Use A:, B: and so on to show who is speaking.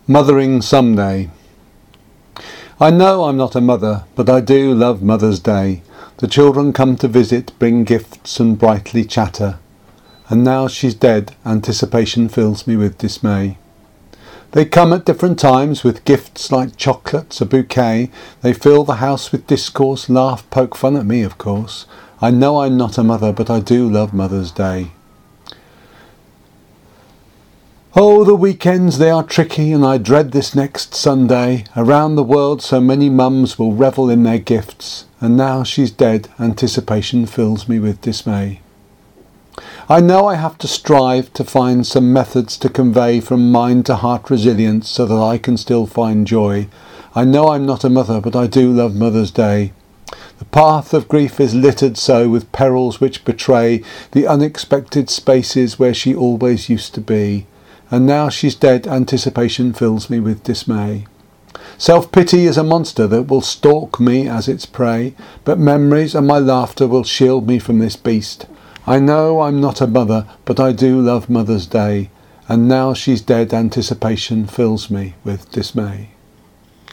A: Mothering Someday. I know I'm not a mother, but I do love Mother's Day. The children come to visit, bring gifts and brightly chatter. And now she's dead, anticipation fills me with dismay. They come at different times with gifts like chocolates, a bouquet. They fill the house with discourse, laugh, poke fun at me, of course. I know I'm not a mother, but I do love Mother's Day. Oh, the weekends, they are tricky, and I dread this next Sunday. Around the world so many mums will revel in their gifts, and now she's dead, anticipation fills me with dismay. I know I have to strive to find some methods to convey from mind to heart resilience so that I can still find joy. I know I'm not a mother, but I do love Mother's Day. The path of grief is littered so with perils which betray the unexpected spaces where she always used to be. And now she's dead, anticipation fills me with dismay. Self-pity is a monster that will stalk me as its prey, but memories and my laughter will shield me from this beast. I know I'm not a mother, but I do love Mother's Day, and now she's dead, anticipation fills me with dismay.